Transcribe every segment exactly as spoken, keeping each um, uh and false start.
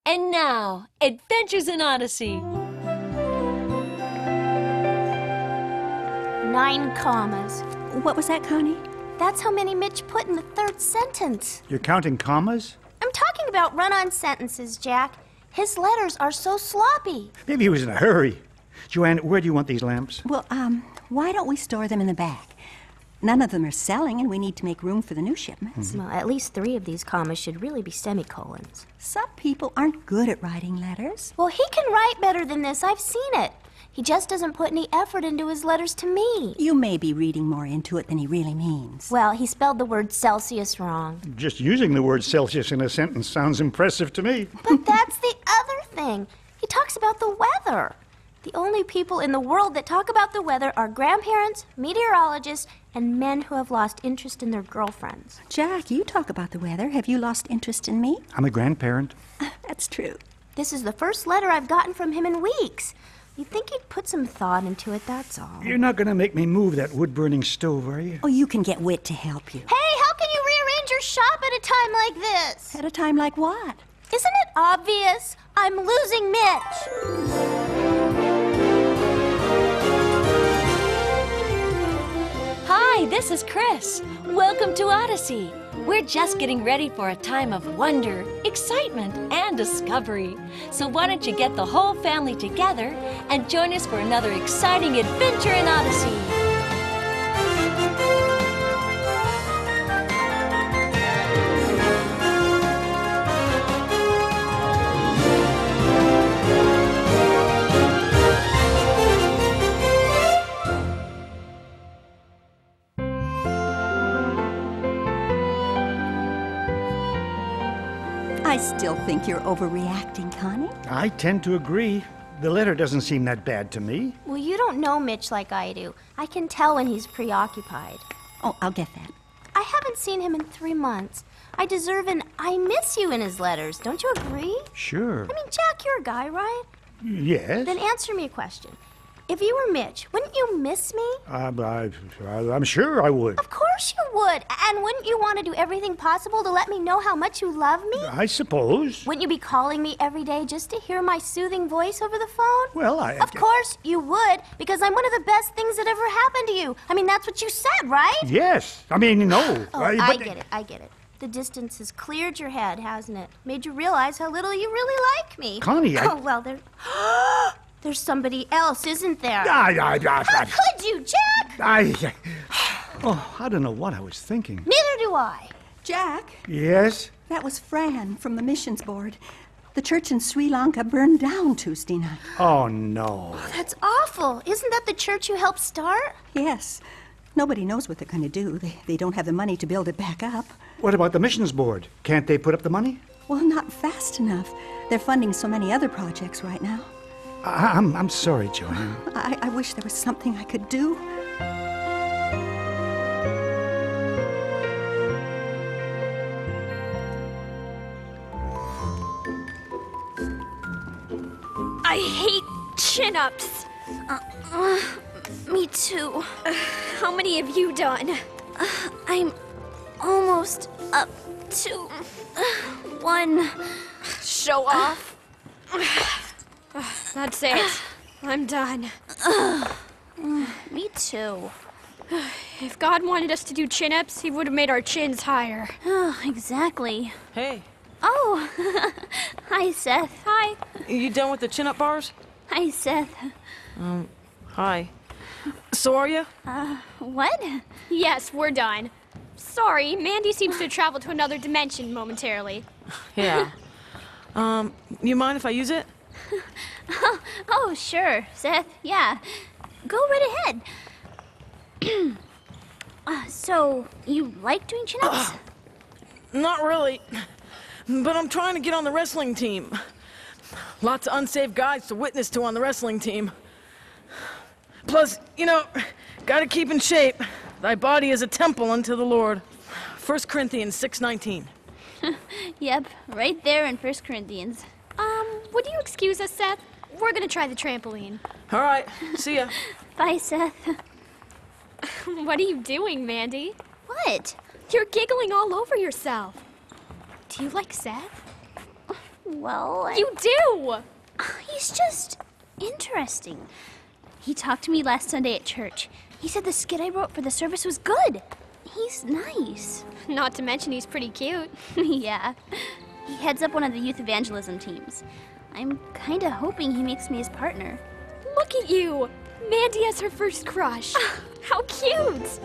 And now, Adventures in Odyssey. Nine commas. What was that, Connie? That's how many Mitch put in the third sentence. You're counting commas? I'm talking about run-on sentences, Jack. His letters are so sloppy. Maybe he was in a hurry. Joanne, where do you want these lamps? Well, um, why don't we store them in the back? None of them are selling, and we need to make room for the new shipments. Mm-hmm. Well, at least three of these commas should really be semicolons. Some people aren't good at writing letters. Well, he can write better than this. I've seen it. He just doesn't put any effort into his letters to me. You may be reading more into it than he really means. Well, he spelled the word Celsius wrong. Just using the word Celsius in a sentence sounds impressive to me. But that's the other thing. He talks about the weather. The only people in the world that talk about the weather are grandparents, meteorologists, and men who have lost interest in their girlfriends. Jack, you talk about the weather. Have you lost interest in me? I'm a grandparent. That's true. This is the first letter I've gotten from him in weeks. You'd think he'd put some thought into it, that's all. You're not going to make me move that wood-burning stove, are you? Oh, you can get Wit to help you. Hey, how can you rearrange your shop at a time like this? At a time like what? Isn't it obvious? I'm losing Mitch. Hi, this is Chris. Welcome to Odyssey. We're just getting ready for a time of wonder, excitement, and discovery. So why don't you get the whole family together and join us for another exciting adventure in Odyssey. I still think you're overreacting, Connie. I tend to agree. The letter doesn't seem that bad to me. Well, you don't know Mitch like I do. I can tell when he's preoccupied. Oh, I'll get that. I haven't seen him in three months. I deserve an I miss you in his letters. Don't you agree? Sure. I mean, Jack, you're a guy, right? Yes. Then answer me a question. If you were Mitch, wouldn't you miss me? Uh, I, I, I'm sure I would. Of course you would. And wouldn't you want to do everything possible to let me know how much you love me? I suppose. Wouldn't you be calling me every day just to hear my soothing voice over the phone? Well, I... Of course you would, because I'm one of the best things that ever happened to you. I mean, that's what you said, right? Yes. I mean, no. Oh, I, I but- get it, I get it. The distance has cleared your head, hasn't it? Made you realize how little you really like me. Connie, I... Oh, well, there... There's somebody else, isn't there? I, I, I, How I, could you, Jack? I, oh, I don't know what I was thinking. Neither do I. Jack, Yes? that was Fran from the missions board. The church in Sri Lanka burned down Tuesday night. Oh, no. That's awful. Isn't that the church you helped start? Yes. Nobody knows what they're going to do. They, they don't have the money to build it back up. What about the missions board? Can't they put up the money? Well, not fast enough. They're funding so many other projects right now. I, I'm, I'm sorry, Joanne. I, I wish there was something I could do. I hate chin-ups. Uh, uh, me too. Uh, how many have you done? Uh, I'm almost up to uh, one. Show off. That's it. I'm done. Me too. If God wanted us to do chin-ups, he would have made our chins higher. Oh, exactly. Hey, Oh, hi, Seth. Hi. you done with the chin-up bars? Hi, Seth. Um, hi. So are you? Uh, what? Yes, we're done. Sorry, Mandy seems to travel to another dimension momentarily. Yeah. um, you mind if I use it? Oh, oh, sure, Seth. Yeah. Go right ahead. uh, so, you like doing chin-ups? Not really. But I'm trying to get on the wrestling team. Lots of unsaved guys to witness to on the wrestling team. Plus, you know, gotta keep in shape. Thy body is a temple unto the Lord. First Corinthians six nineteen. Yep, right there in First Corinthians. Um, would you excuse us, Seth? We're gonna try the trampoline. All right, see ya. Bye, Seth. What are you doing, Mandy? What? You're giggling all over yourself. Do you like Seth? Well, I... You do! He's just interesting. He talked to me last Sunday at church. He said the skit I wrote for the service was good. He's nice. Not to mention he's pretty cute. Yeah. He heads up one of the youth evangelism teams. I'm kinda hoping he makes me his partner. Look at you! Mandy has her first crush. How cute!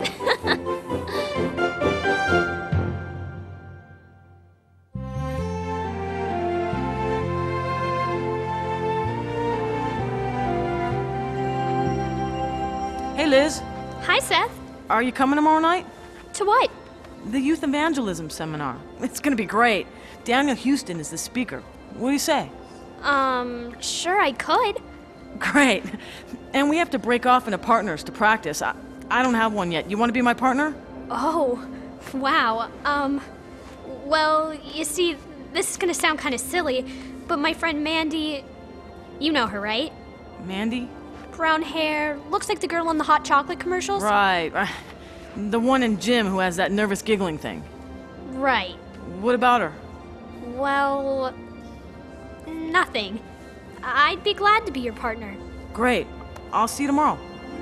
Hey, Liz. Hi, Seth. Are you coming tomorrow night? To what? The Youth Evangelism Seminar. It's gonna be great. Daniel Houston is the speaker. What do you say? Um, sure I could. Great. And we have to break off into partners to practice. I, I don't have one yet. You want to be my partner? Oh, wow. Um, well, you see, this is gonna sound kind of silly, but my friend Mandy, you know her, right? Mandy? Brown hair, looks like the girl on the hot chocolate commercials. Right. uh, The one in gym who has that nervous giggling thing. Right. What about her? Well, nothing. I'd be glad to be your partner. Great. I'll see you tomorrow.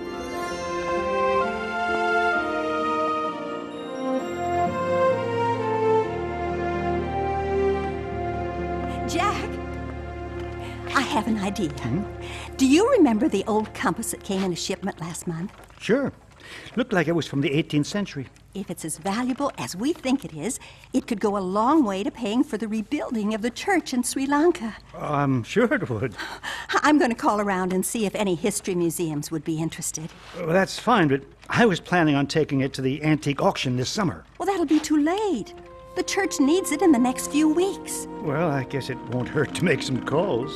Jack, I have an idea. Do you remember the old compass that came in a shipment last month? Sure. Looked like it was from the eighteenth century. If it's as valuable as we think it is, it could go a long way to paying for the rebuilding of the church in Sri Lanka. I'm sure it would. I'm going to call around and see if any history museums would be interested. Well, that's fine, but I was planning on taking it to the antique auction this summer. Well, that'll be too late. The church needs it in the next few weeks. Well, I guess it won't hurt to make some calls.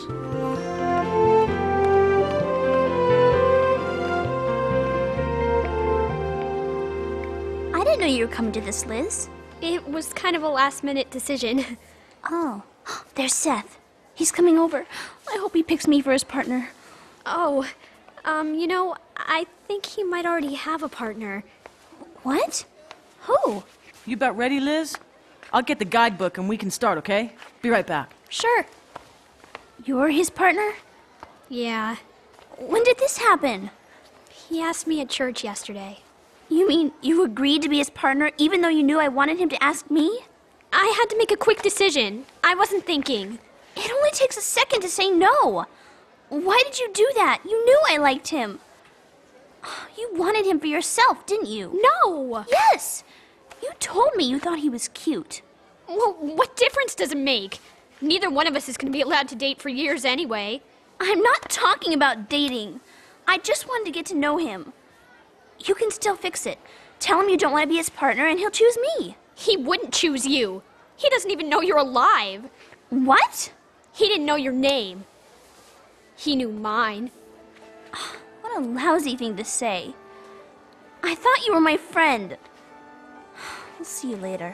I didn't know you were coming to this, Liz. It was kind of a last-minute decision. Oh, there's Seth. He's coming over. I hope he picks me for his partner. Oh, um, you know, I think he might already have a partner. What? Who? You about ready, Liz? I'll get the guidebook and we can start, okay? Be right back. Sure. You're his partner? Yeah. When did this happen? He asked me at church yesterday. You mean you agreed to be his partner even though you knew I wanted him to ask me? I had to make a quick decision. I wasn't thinking. It only takes a second to say no. Why did you do that? You knew I liked him. You wanted him for yourself, didn't you? No! Yes! You told me you thought he was cute. Well, what difference does it make? Neither one of us is going to be allowed to date for years anyway. I'm not talking about dating. I just wanted to get to know him. You can still fix it. Tell him you don't want to be his partner and he'll choose me. He wouldn't choose you. He doesn't even know you're alive. What? He didn't know your name. He knew mine. What a lousy thing to say. I thought you were my friend. We'll see you later.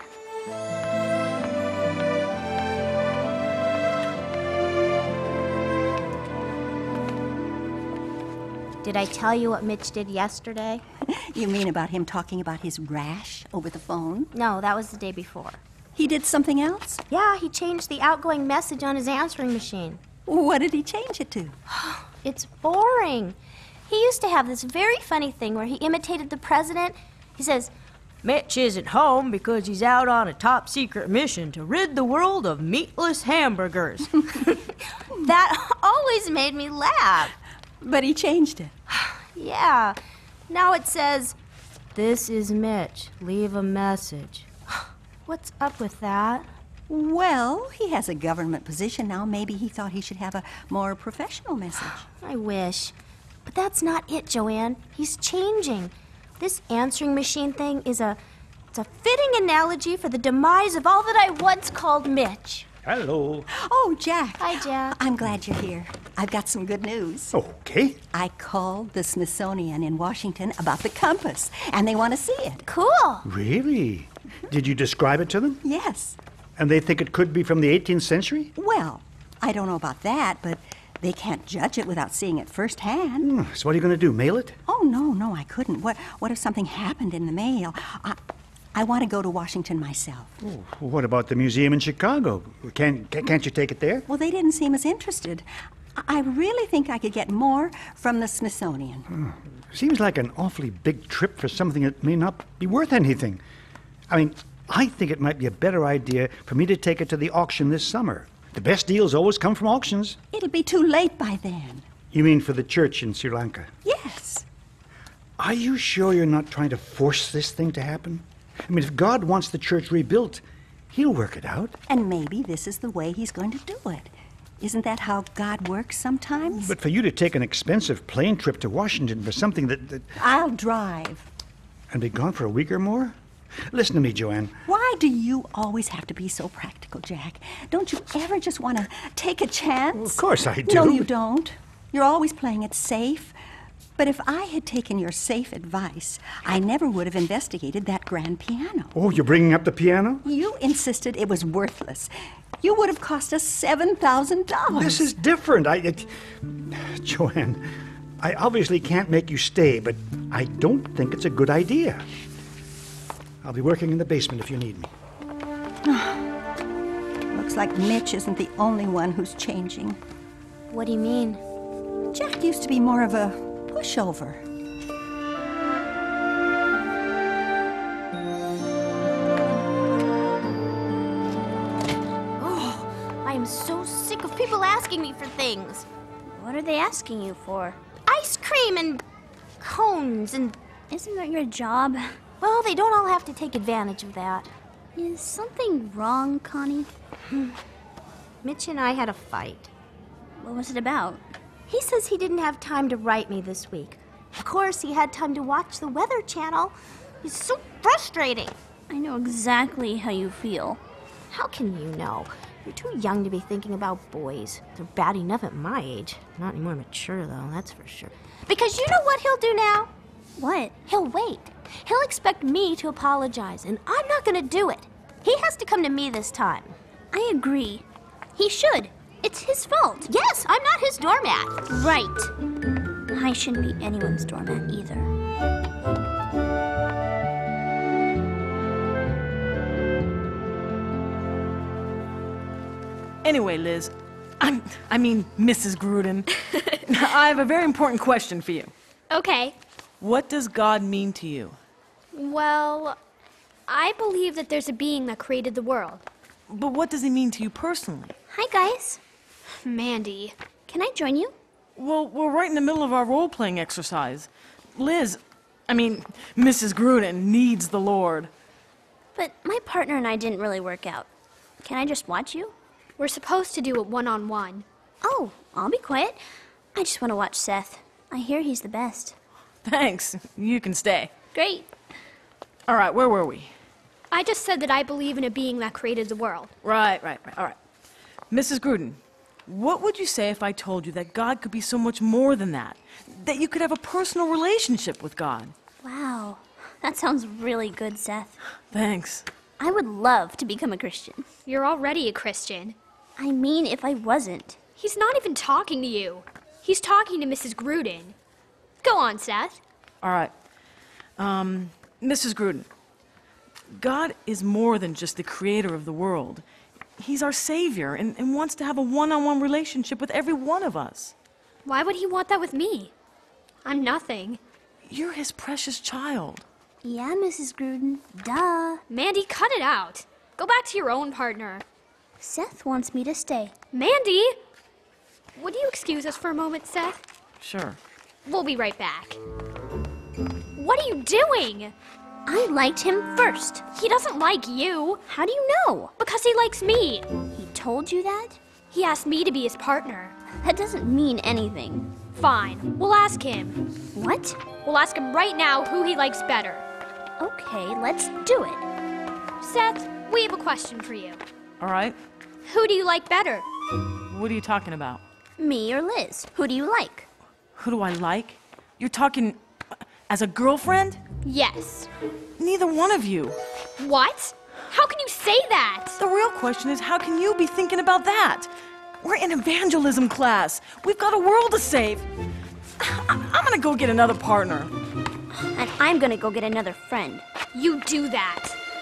Did I tell you what Mitch did yesterday? You mean about him talking about his rash over the phone? No, that was the day before. He did something else? Yeah, he changed the outgoing message on his answering machine. What did he change it to? It's boring. He used to have this very funny thing where he imitated the president. He says, Mitch isn't home because he's out on a top secret mission to rid the world of meatless hamburgers. that always made me laugh. But he changed it. Yeah. Now it says, this is Mitch. Leave a message. What's up with that? Well, he has a government position now. Maybe he thought he should have a more professional message. I wish. But that's not it, Joanne. He's changing. This answering machine thing is a, it's a fitting analogy for the demise of all that I once called Mitch. Hello. Oh, Jack. Hi, Jack. I'm glad you're here. I've got some good news. Okay. I called the Smithsonian in Washington about the compass, and they want to see it. Cool. Really? Did you describe it to them? Yes. And they think it could be from the eighteenth century? Well, I don't know about that, but they can't judge it without seeing it firsthand. Hmm, so what are you going to do, mail it? Oh, no, no, I couldn't. What What if something happened in the mail? I, I want to go to Washington myself. Oh, what about the museum in Chicago? Can, can, can't you take it there? Well, they didn't seem as interested. I I really think I could get more from the Smithsonian. Hmm. Seems like an awfully big trip for something that may not be worth anything. I mean, I think it might be a better idea for me to take it to the auction this summer. The best deals always come from auctions. It'll be too late by then. You mean for the church in Sri Lanka? Yes. Are you sure you're not trying to force this thing to happen? I mean, if God wants the church rebuilt, he'll work it out. And maybe this is the way he's going to do it. Isn't that how God works sometimes? But for you to take an expensive plane trip to Washington for something that... that I'll drive. and be gone for a week or more? Listen to me, Joanne. Why do you always have to be so practical, Jack? Don't you ever just want to take a chance? Well, of course I do. No, you don't. You're always playing it safe. But if I had taken your safe advice, I never would have investigated that grand piano. Oh, you're bringing up the piano? You insisted it was worthless. You would have cost us seven thousand dollars. This is different. I, it, Joanne, I obviously can't make you stay, but I don't think it's a good idea. I'll be working in the basement if you need me. Looks like Mitch isn't the only one who's changing. What do you mean? Jack used to be more of a pushover. Oh, I am so sick of people asking me for things. What are they asking you for? Ice cream and cones and... Isn't that your job? Well, they don't all have to take advantage of that. Is something wrong, Connie? Mitch and I had a fight. What was it about? He says he didn't have time to write me this week. Of course, he had time to watch the Weather Channel. It's so frustrating. I know exactly how you feel. How can you know? You're too young to be thinking about boys. They're bad enough at my age. Not any more mature, though, that's for sure. Because you know what he'll do now? What? He'll wait. He'll expect me to apologize, and I'm not going to do it. He has to come to me this time. I agree. He should. It's his fault. Yes, I'm not his doormat. Right. I shouldn't be anyone's doormat either. Anyway, Liz, I'm, I mean, Missus Gruden, I have a very important question for you. Okay. What does God mean to you? Well, I believe that there's a being that created the world. But what does he mean to you personally? Hi, guys. Mandy. Can I join you? Well, we're right in the middle of our role-playing exercise. Liz, I mean, Missus Gruden needs the Lord. But my partner and I didn't really work out. Can I just watch you? We're supposed to do it one-on-one. Oh, I'll be quiet. I just want to watch Seth. I hear he's the best. Thanks. You can stay. Great. All right, where were we? I just said that I believe in a being that created the world. Right, right, right. All right. Missus Gruden, what would you say if I told you that God could be so much more than that? That you could have a personal relationship with God? Wow. That sounds really good, Seth. Thanks. I would love to become a Christian. You're already a Christian. I mean, if I wasn't. He's not even talking to you. He's talking to Missus Gruden. Go on, Seth. All right. Um, Missus Gruden, God is more than just the creator of the world. He's our savior and, and wants to have a one-on-one relationship with every one of us. Why would he want that with me? I'm nothing. You're his precious child. Yeah, Missus Gruden. Duh. Mandy, cut it out. Go back to your own partner. Seth wants me to stay. Mandy! Would you excuse us for a moment, Seth? Sure. We'll be right back. What are you doing? I liked him first. He doesn't like you. How do you know? Because he likes me. He told you that? He asked me to be his partner. That doesn't mean anything. Fine. We'll ask him. What? We'll ask him right now who he likes better. Okay, let's do it. Seth, we have a question for you. All right. Who do you like better? What are you talking about? Me or Liz? Who do you like? Who do I like? You're talking uh, as a girlfriend? Yes. Neither one of you. What? How can you say that? The real question is, how can you be thinking about that? We're in evangelism class. We've got a world to save. I- I'm gonna go get another partner. And I'm gonna go get another friend. You do that.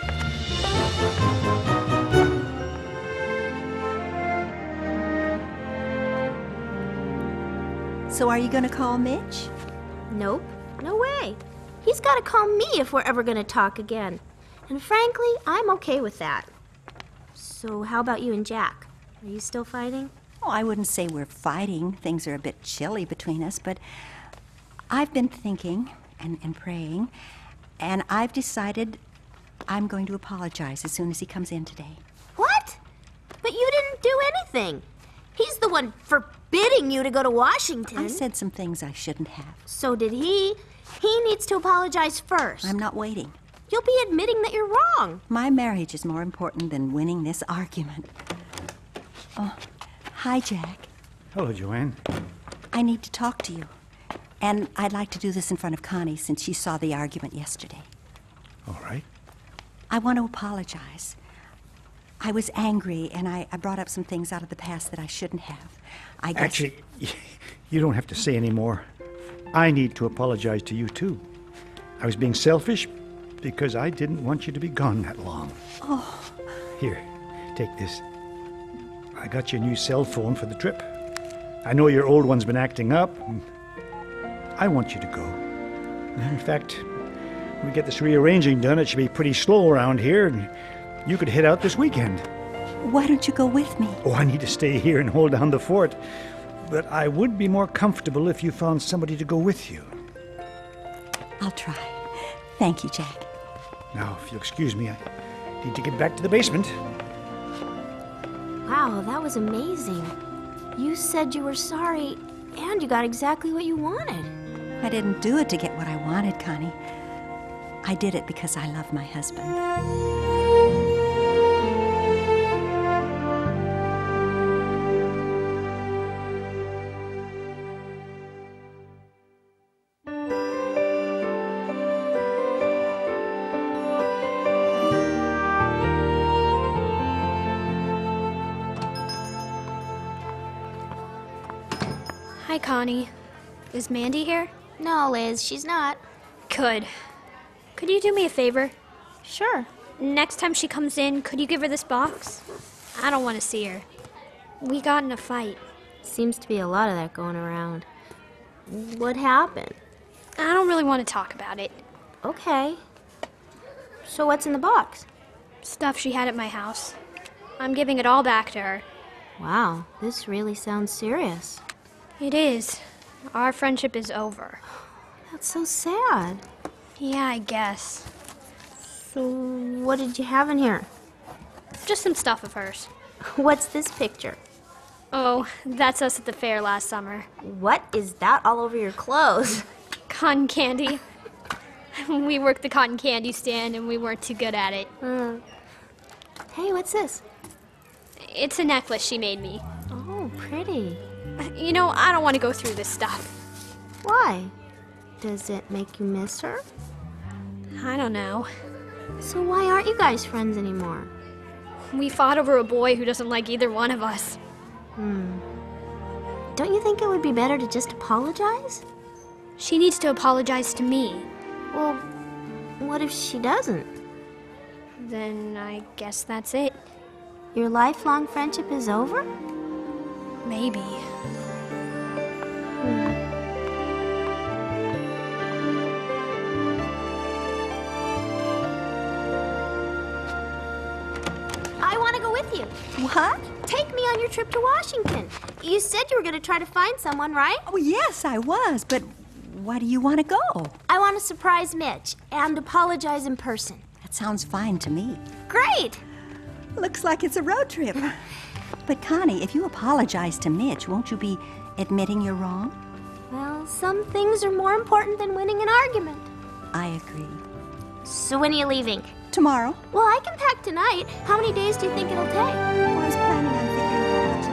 So are you going to call Mitch? Nope, no way. He's got to call me if we're ever going to talk again. And frankly, I'm okay with that. So how about you and Jack? Are you still fighting? Oh, I wouldn't say we're fighting. Things are a bit chilly between us, but I've been thinking and, and praying, and I've decided I'm going to apologize as soon as he comes in today. What? But you didn't do anything. He's the one forbidding you to go to Washington. I said some things I shouldn't have. So did he. He needs to apologize first. I'm not waiting. You'll be admitting that you're wrong. My marriage is more important than winning this argument. Oh, hi, Jack. Hello, Joanne. I need to talk to you. And I'd like to do this in front of Connie since she saw the argument yesterday. All right. I want to apologize. I was angry, and I, I brought up some things out of the past that I shouldn't have. I guess... Actually, you don't have to say any more. I need to apologize to you, too. I was being selfish because I didn't want you to be gone that long. Oh. Here, take this. I got you a new cell phone for the trip. I know your old one's been acting up. I want you to go. In fact, when we get this rearranging done, it should be pretty slow around here, and you could head out this weekend. Why don't you go with me? Oh, I need to stay here and hold down the fort. But I would be more comfortable if you found somebody to go with you. I'll try. Thank you, Jack. Now, if you'll excuse me, I need to get back to the basement. Wow, that was amazing. You said you were sorry, and you got exactly what you wanted. I didn't do it to get what I wanted, Connie. I did it because I love my husband. Hi, Connie. Is Mandy here? No, Liz, she's not. Good. Could you do me a favor? Sure. Next time she comes in, could you give her this box? I don't want to see her. We got in a fight. Seems to be a lot of that going around. What happened? I don't really want to talk about it. Okay. So what's in the box? Stuff she had at my house. I'm giving it all back to her. Wow, this really sounds serious. It is. Our friendship is over. That's so sad. Yeah, I guess. So what did you have in here? Just some stuff of hers. What's this picture? Oh, that's us at the fair last summer. What is that all over your clothes? Cotton candy. We worked the cotton candy stand and we weren't too good at it. Uh, hey, what's this? It's a necklace she made me. Oh, pretty. You know, I don't want to go through this stuff. Why? Does it make you miss her? I don't know. So why aren't you guys friends anymore? We fought over a boy who doesn't like either one of us. Hmm. Don't you think it would be better to just apologize? She needs to apologize to me. Well, what if she doesn't? Then I guess that's it. Your lifelong friendship is over? Maybe. Hmm. I want to go with you. What? Take me on your trip to Washington. You said you were going to try to find someone, right? Oh, yes, I was, but why do you want to go? I want to surprise Mitch and apologize in person. That sounds fine to me. Great! Looks like it's a road trip. But Connie, if you apologize to Mitch, won't you be admitting you're wrong? Well, some things are more important than winning an argument. I agree. So when are you leaving? Tomorrow? Well, I can pack tonight. How many days do you think it'll take? Well, I was planning on figuring it out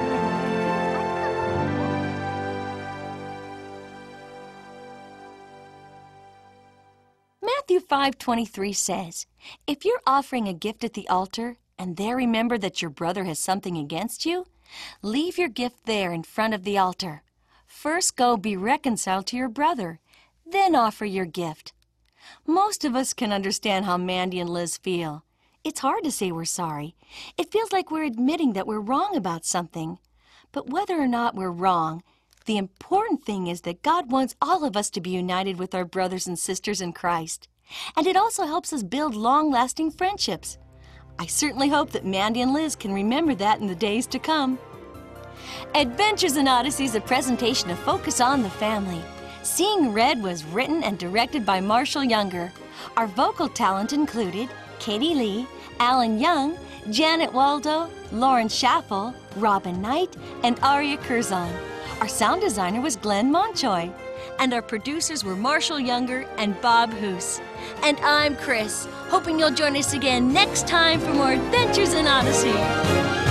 tonight. Matthew five twenty-three says, "If you're offering a gift at the altar and there remember that your brother has something against you, leave your gift there in front of the altar. First go be reconciled to your brother, then offer your gift." Most of us can understand how Mandy and Liz feel. It's hard to say we're sorry. It feels like we're admitting that we're wrong about something. But whether or not we're wrong, The important thing is that God wants all of us to be united with our brothers and sisters in Christ. And it also helps us build long-lasting friendships. I certainly hope that Mandy and Liz can remember that in the days to come. Adventures in Odyssey is a presentation of Focus on the Family. Seeing Red was written and directed by Marshall Younger. Our vocal talent included Katie Lee, Alan Young, Janet Waldo, Lauren Schaffel, Robin Knight, and Aria Curzon. Our sound designer was Glenn Monchoy. And our producers were Marshall Younger and Bob Hoos. And I'm Chris, hoping you'll join us again next time for more Adventures in Odyssey.